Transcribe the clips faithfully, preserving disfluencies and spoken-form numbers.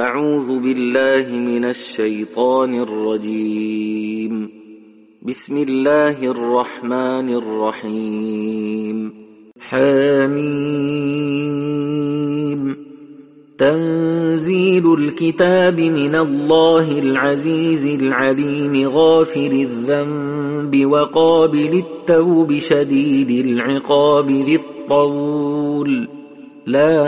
أعوذ بالله من الشيطان الرجيم. بسم الله الرحمن الرحيم. حميم. تنزيل الكتاب من الله العزيز العليم غافر الذنب وقابل التوب شديد العقاب ذي الطول لا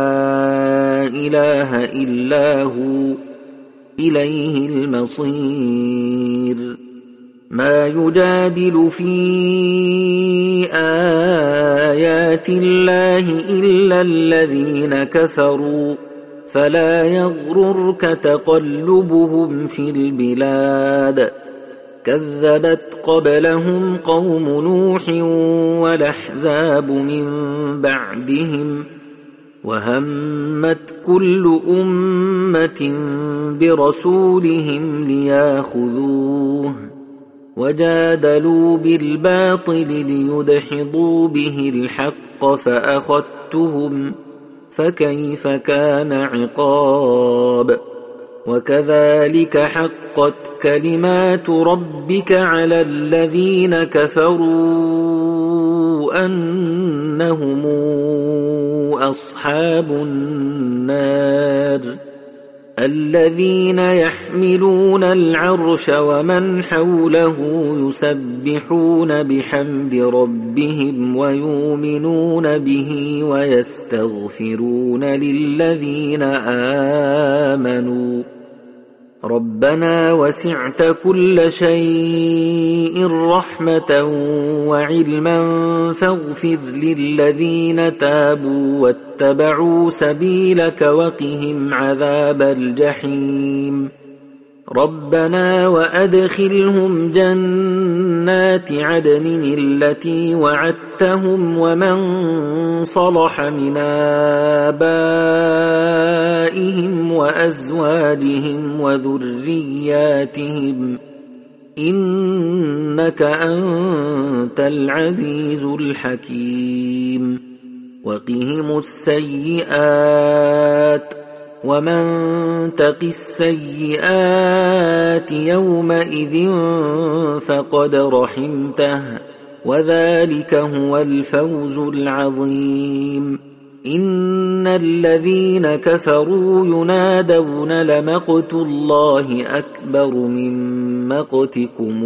إله إلا هو إليه المصير. ما يجادل في آيات الله إلا الذين كفروا فلا يغررك تقلبهم في البلاد. كذبت قبلهم قوم نوح والأحزاب من بعدهم وهمت كل أمة برسولهم لياخذوه وجادلوا بالباطل ليدحضوا به الحق فأخذتهم فكيف كان عقاب. وكذلك حقت كلمات ربك على الذين كفروا أنهم أصحاب النار. الذين يحملون العرش ومن حوله يسبحون بحمد ربهم ويؤمنون به ويستغفرون للذين آمنوا ربنا وسعت كل شيء رحمة وعلما فاغفر للذين تابوا واتبعوا سبيلك وقهم عذاب الجحيم. ربنا وأدخلهم جنات عدن التي وعدتهم ومن صلح من آبائهم وأزواجهم وذرياتهم إنك أنت العزيز الحكيم. وقهم السيئات ومن تق السيئات يومئذ فقد رحمته وذلك هو الفوز العظيم. إن الذين كفروا ينادون لمقت الله أكبر من مقتكم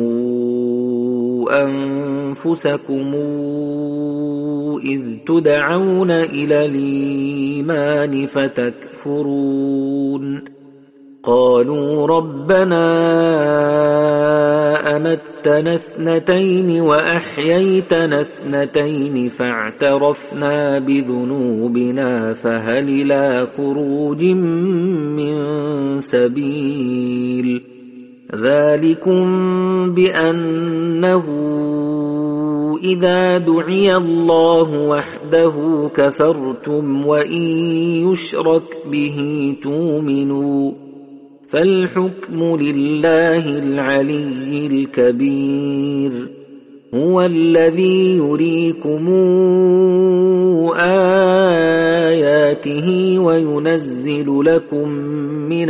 أنفسكم إذ تدعون إلى الإيمان فتكفرون. قالوا ربنا أمتنا اثنتين وأحييتنا اثنتين فاعترفنا بذنوبنا فهل إلى خروج من سبيل. ذلكم بأنه إذا دعي الله وحده كفرتم وإن يشرك به تؤمنوا فالحكم لله العلي الكبير. هو الذي يريكم آياته وينزل لكم من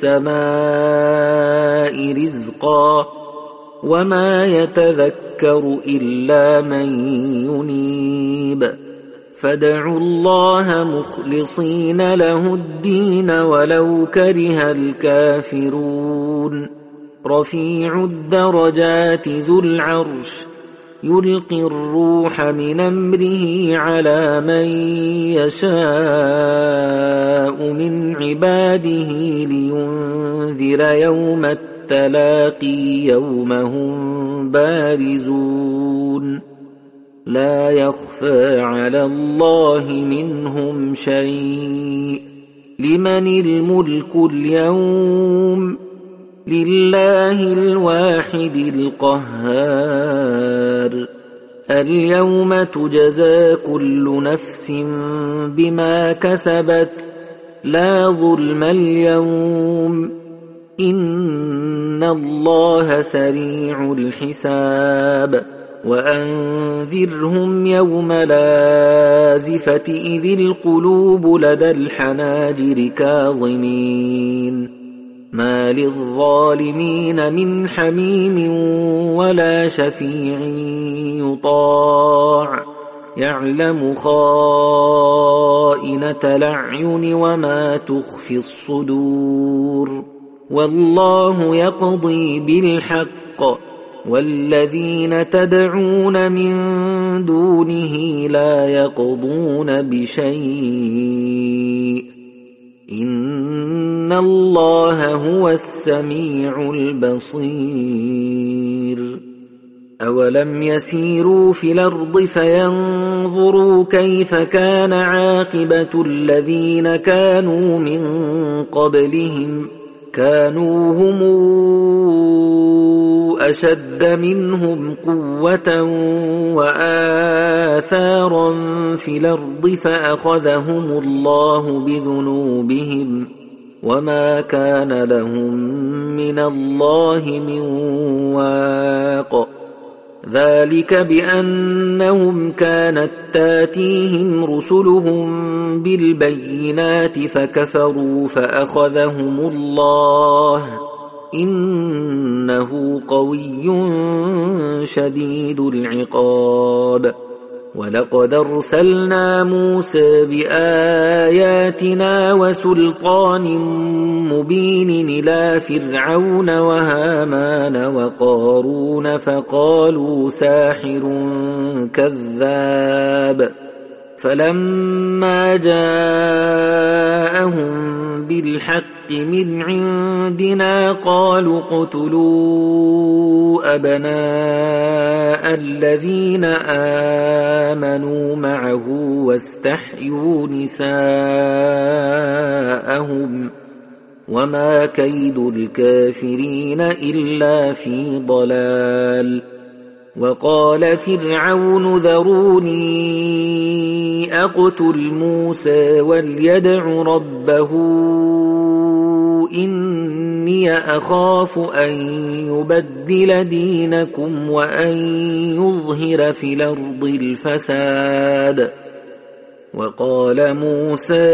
السماء رزقا وما يتذكر إلا من ينيب. فادعوا الله مخلصين له الدين ولو كره الكافرون. رفيع الدرجات ذو العرش يلقي الروح من أمره على من يشاء من عباده لينذر يوم التلاقي يوم هم بارزون لا يخفى على الله منهم شيء. لمن الملك اليوم؟ لله الواحد القهار. اليوم تجزى كل نفس بما كسبت لا ظلم اليوم إن الله سريع الحساب. وأنذرهم يوم الآزفة إذ القلوب لدى الحناجر كاظمين ما للظالمين من حميم ولا شفيع يطاع يعلم خائنة الأعين وما تخفي الصدور والله يقضي بالحق والذين تدعون من دونه لا يقضون بشيء إن الله هو السميع البصير أولم يسيروا في الأرض فينظروا كيف كان عاقبة الذين كانوا من قبلهم كانوا هم أشد منهم قوة وآثارا في الأرض فأخذهم الله بذنوبهم وما كان لهم من الله من واق ذلك بأنهم كانت تاتيهم رسلهم بالبينات فكفروا فأخذهم الله إنه قوي شديد العقاب ولقد أرسلنا موسى بآياتنا وسلطان مبين إلى فرعون وهامان وقارون فقالوا ساحر كذاب فلما جاءهم بالحق من عندنا قالوا اقتلوا أبناء الذين آمنوا معه واستحيوا نساءهم وما كيد الكافرين إلا في ضلال وقال فرعون ذروني أقتل موسى وليدع ربه إني أخاف أن يبدل دينكم وأن يظهر في الأرض الفساد وقال موسى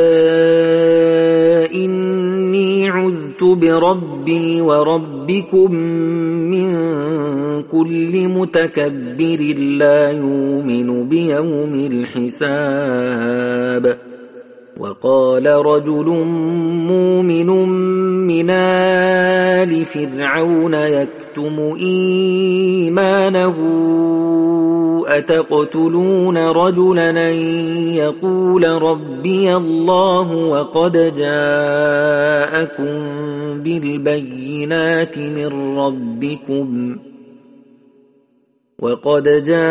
إني عذت بربي وربكم من كل متكبر لا يؤمن بيوم الحساب وقال رجل مؤمن من آل فرعون يكتم إيمانه أتقتلون رجلا أن يقول ربي الله وقد جاءكم بالبينات من ربكم وقد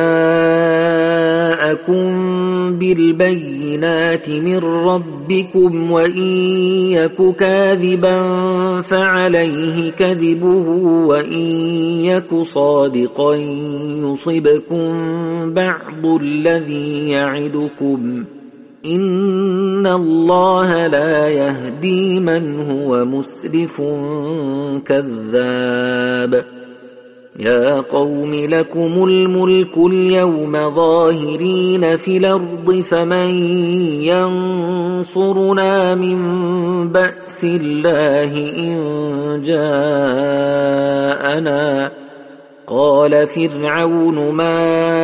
جاءكم بالبينات من ربكم وإن يك كاذبا فعليه كذبه وإن يك صادقا يصبكم بعض الذي يعدكم إن الله لا يهدي من هو مسرف كذاب يا قوم لكم الملك اليوم ظاهرين في الأرض فمن ينصرنا من بأس الله إن جاءنا قال فرعون ما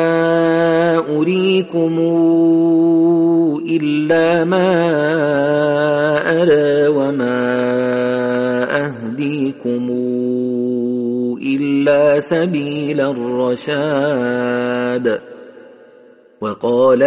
أريكم إلا ما أرى وما أهديكم إلا سبيل الرشاد وقال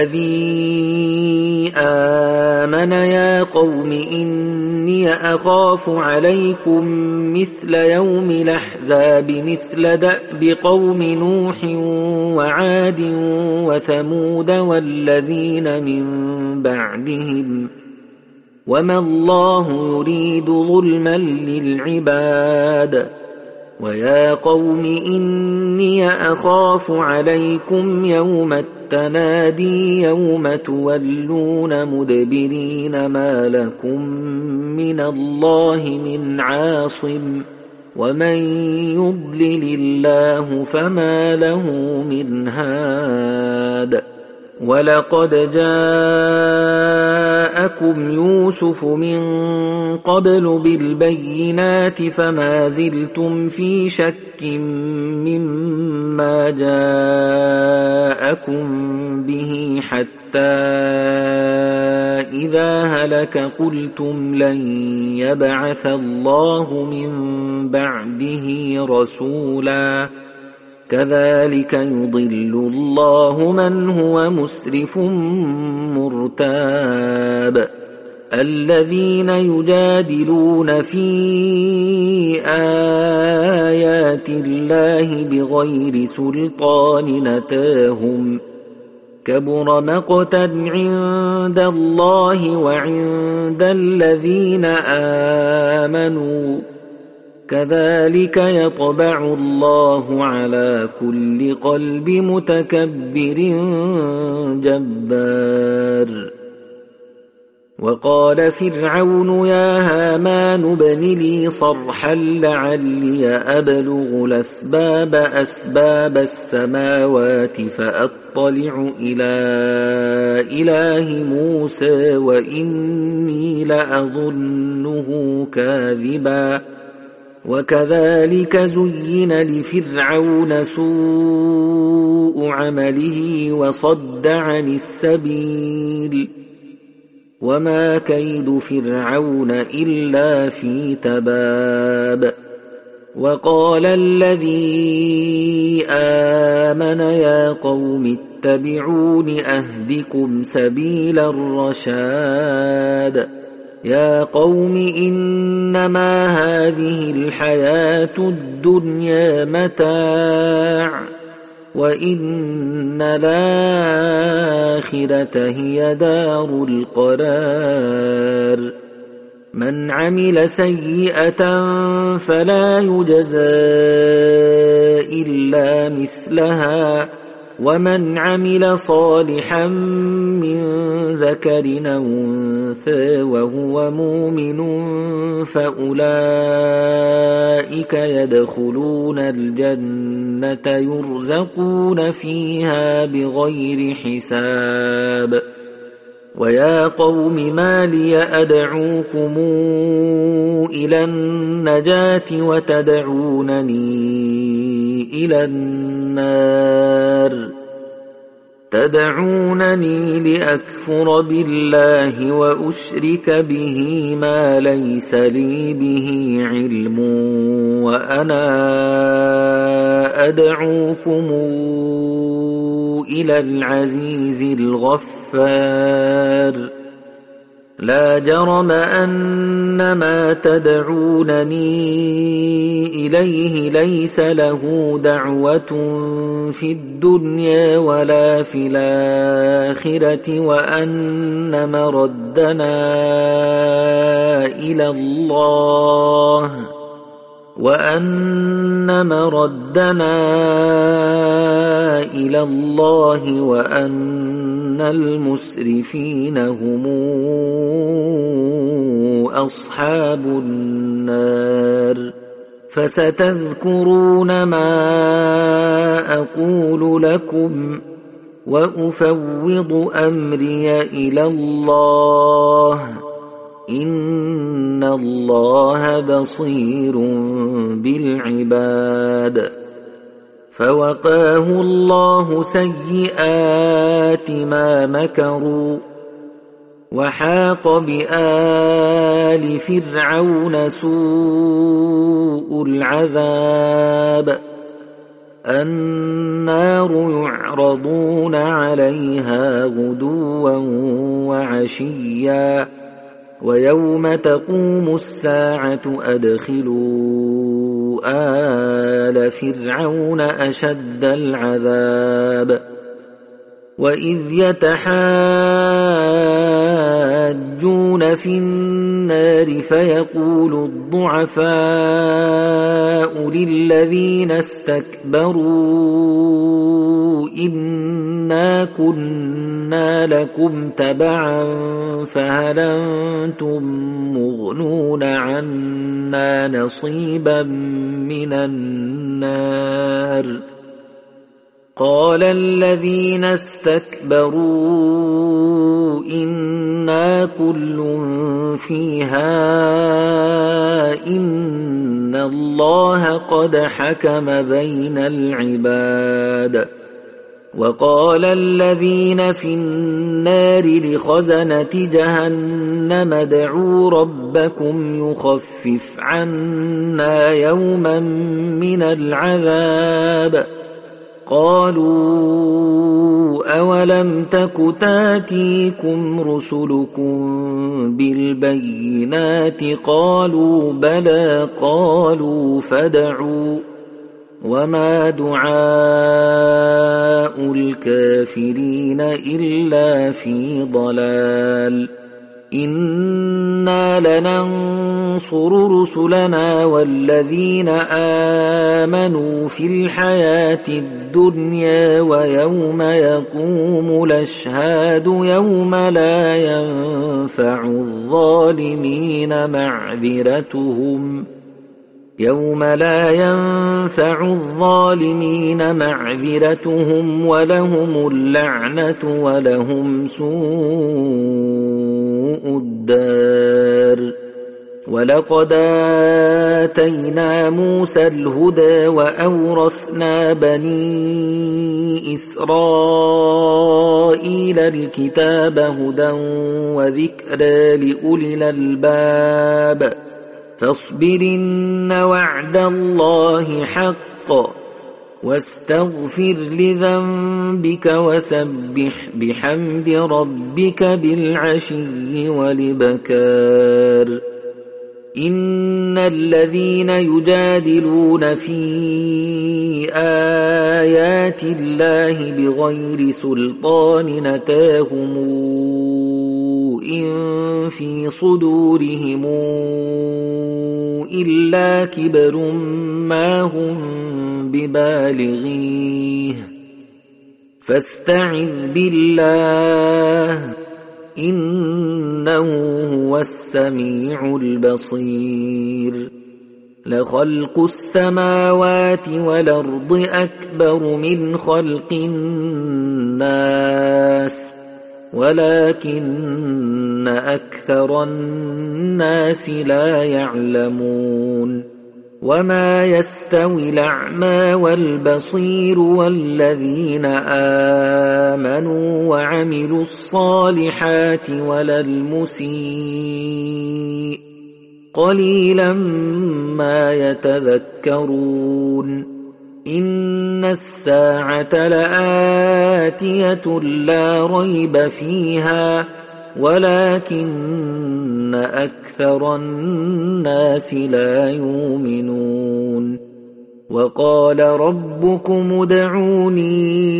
الذي آمن يا قوم إني أخاف عليكم مثل يوم الأحزاب مثل دأب قوم نوح وعاد وثمود والذين من بعدهم وما الله يريد ظلما للعباد ويا قوم إني أخاف عليكم يوم التنادي يوم تولون مدبرين ما لكم من الله من عاصم ومن يضلل الله فما له من هاد ولقد جاءكم يوسف من قبل بالبينات فما زلتم في شك مما جاءكم به حتى إذا هلك قلتم لن يبعث الله من بعده رسولا كذلك يضل الله من هو مسرف مرتاب الذين يجادلون في آيات الله بغير سلطان أتاهم كبر مقتا عند الله وعند الذين آمنوا كذلك يطبع الله على كل قلب متكبر جبار وقال فرعون يا هامان ابن لي صرحا لعلي أبلغ الأسباب أسباب السماوات فأطلع إلى إله موسى وإني لأظنه كاذبا وكذلك زين لفرعون سوء عمله وصد عن السبيل وما كيد فرعون إلا في تباب وقال الذي آمن يا قوم اتبعون أهدكم سبيل الرشاد يا قوم إنما هذه الحياة الدنيا متاع وإن الآخرة هي دار القرار من عمل سيئة فلا يجزى إلا مثلها ومن عمل صالحا من ذكر أو أنثى وهو مؤمن فأولئك يدخلون الجنة يرزقون فيها بغير حساب ويا قوم ما لي أدعوكم إلى النجاة وتدعونني إلى النار تدعونني لأكفر بالله وأشرك به ما ليس لي به علم وأنا أدعوكم إلى العزيز الغفار لا جرم أن ما تدعونني إليه ليس له دعوة في الدنيا ولا في الآخرة وأن مردنا إلى الله وأن مردنا إلى الله وأن المسرفين هم أصحاب النار فستذكرون ما أقول لكم وأفوض أمري إلى الله إن الله بصير بالعباد فوقاه الله سيئات ما مكروا وحاق بآل فرعون سوء العذاب النار يعرضون عليها غدوا وعشيا ويوم تقوم الساعة أدخلوا آل فرعون أشد العذاب وإذ يتحاجون في النار فيقول الضعفاء للذين استكبروا إنا كنا لكم تبعا فهل أنتم مغنون عنا نصيبا من النار قال الذين استكبروا إنا كل فيها إن الله قد حكم بين العباد وقال الذين في النار لخزنة جهنم ادعوا ربكم يخفف عنا يوما من العذاب قالوا أولم تك تاتيكم رسلكم بالبينات قالوا بلى قالوا فادعوا وما دعاء الكافرين إلا في ضلال إنا لننصر رسلنا والذين آمنوا في الحياة الدنيا ويوم يقوم الأشهاد يوم لا ينفع الظالمين معذرتهم يوم لا ينفع الظالمين معذرتهم ولهم اللعنة ولهم سوء الدار ولقد آتينا موسى الهدى وأورثنا بني إسرائيل الكتاب هدى وذكرى لأولي الألباب فاصبرن وعد الله حق واستغفر لذنبك وسبح بحمد ربك بالعشي والإبكار إن الذين يجادلون في آيات الله بغير سلطان أتاهم إن في صدورهم إلا كبر ما هم ببالغيه فاستعذ بالله إنه هو السميع البصير لخلق السماوات والأرض أكبر من خلق الناس ولكن أكثر الناس لا يعلمون وما يستوي الأعمى والبصير والذين آمنوا وعملوا الصالحات ولا المسيء قليلا ما يتذكرون إن الساعة لآتية لا ريب فيها ولكن أكثر الناس لا يؤمنون وقال ربكم ادعوني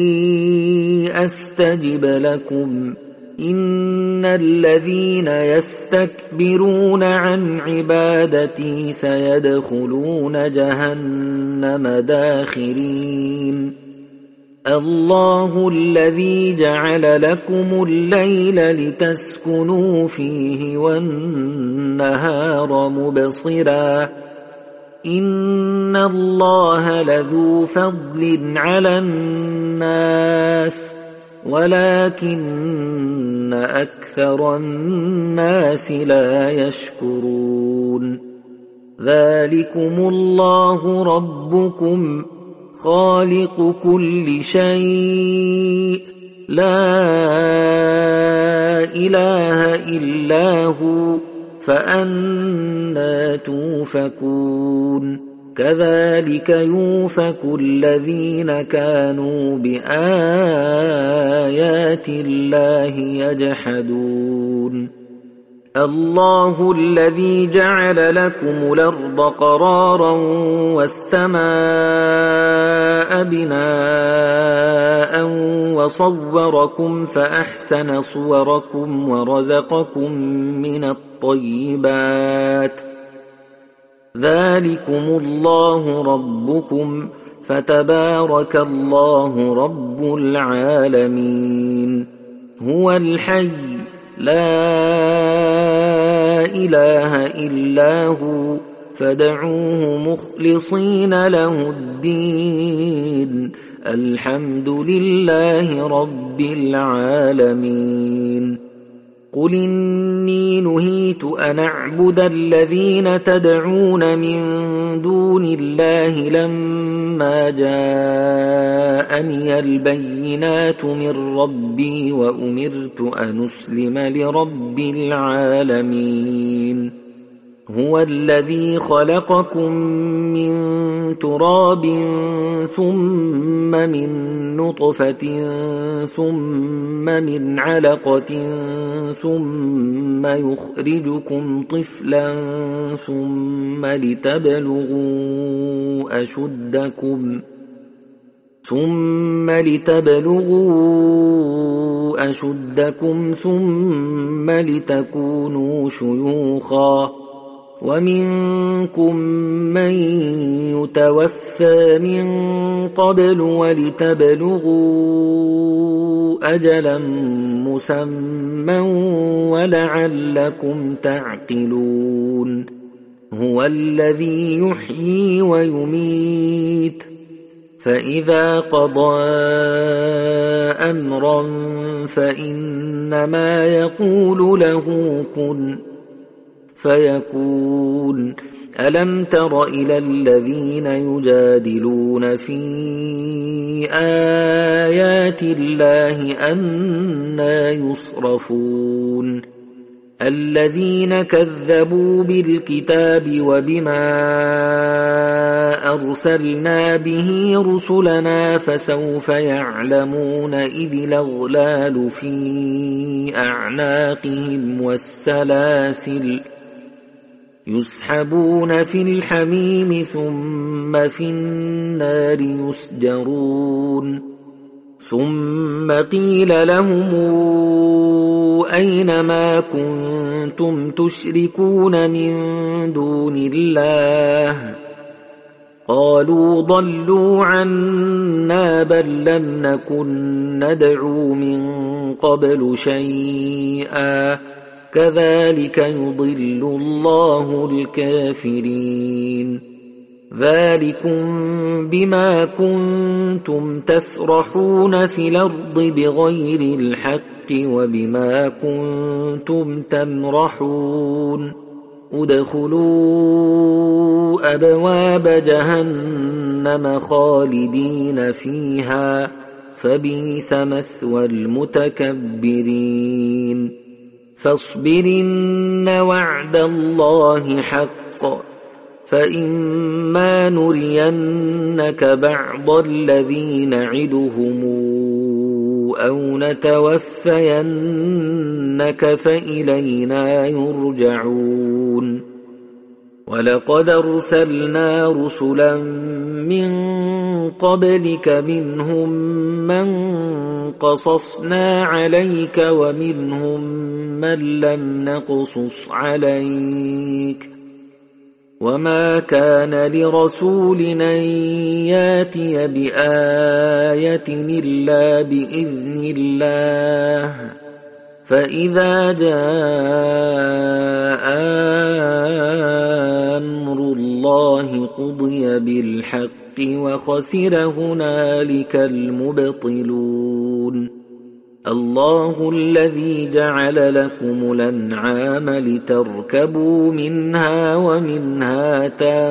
أستجب لكم إن الذين يستكبرون عن عبادتي سيدخلون جهنم داخرين الله الذي جعل لكم الليل لتسكنوا فيه والنهار مبصرا إن الله لذو فضل على الناس ولكن أكثر الناس لا يشكرون ذلكم الله ربكم خالق كل شيء لا إله إلا هو فأنى توفكون كذلك يوفك الذين كانوا بآيات الله يجحدون الله الذي جعل لكم الأرض قرارا والسماء بناء وصوركم فأحسن صوركم ورزقكم من الطيبات ذلكم الله ربكم فتبارك الله رب العالمين هو الحي لا إله إلا هو فادعوه مخلصين له الدين الحمد لله رب العالمين قل إني نهيت أن أعبد الذين تدعون من دون الله لما جاءني البينات من ربي وأمرت أن أسلم لرب العالمين هو الذي خلقكم من تراب ثم من نطفة ثم من علقة ثم يخرجكم طفلا ثم لتبلغوا أشدكم ثم لتبلغوا أشدكم ثم لتكونوا شيوخا ومنكم من يتوفى من قبل ولتبلغوا أجلا مسمى ولعلكم تعقلون هو الذي يحيي ويميت فإذا قضى أمرا فإنما يقول له كن فيكون ألم تر إلى الذين يجادلون في آيات الله أنى يصرفون الذين كذبوا بالكتاب وبما أرسلنا به رسلنا فسوف يعلمون إذ الأغلال في أعناقهم والسلاسل يسحبون في الحميم ثم في النار يسجرون ثم قيل لهم أين ما كنتم تشركون من دون الله قالوا ضلوا عنا بل لم نكن ندعو من قبل شيئا كذلك يضل الله الكافرين ذلكم بما كنتم تفرحون في الأرض بغير الحق وبما كنتم تمرحون ادخلوا أبواب جهنم خالدين فيها فبئس مثوى المتكبرين فاصبرن وعد الله حق فإما نرينك بعض الذي نعدهم أو نتوفينك فإلينا يرجعون ولقد أرسلنا رسلا من قبلك منهم من قصصنا عليك ومنهم من لم نقصص عليك وما كان لرسول أن ياتي بآية إلا بإذن الله فإذا جاء أمر الله قضي بالحق وخسر هنالك المبطلون الله الذي جعل لكم الأنعام لتركبوا منها ومنها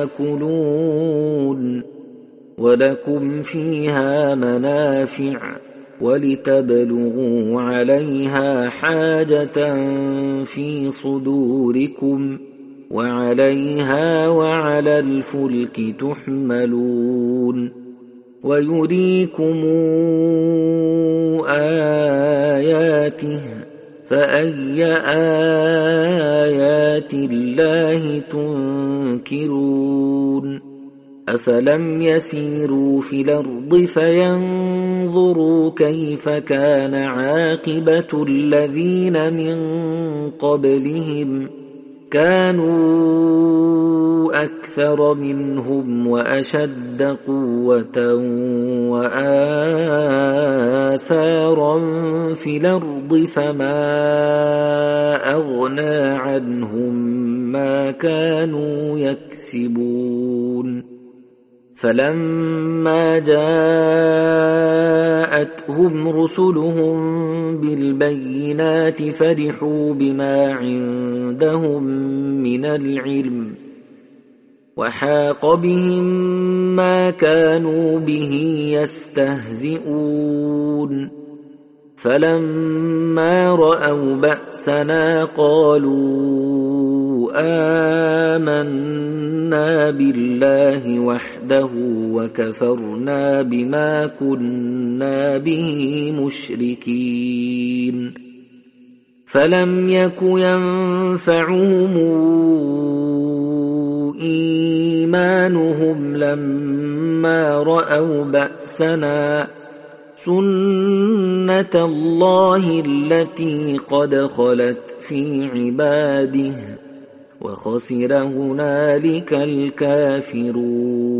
تاكلون ولكم فيها منافع ولتبلغوا عليها حاجة في صدوركم وعليها وعلى الفلك تحملون ويريكم آياته فأي آيات الله تنكرون أفلم يسيروا في الأرض فينظروا كيف كان عاقبة الذين من قبلهم كانوا أكثر منهم وأشد قوة وآثارا في الأرض فما أغنى عنهم ما كانوا يكسبون فلما جاءتهم رسلهم بالبينات فرحوا بما عندهم من العلم وحاق بهم ما كانوا به يستهزئون فلما رأوا بأسنا قالوا آمنا بالله وحده وكفرنا بما كنا به مشركين فلم يك ينفعهم إيمانهم لما رأوا بأسنا سنة الله التي قد خلت في عباده وخسر هنالك الكافرون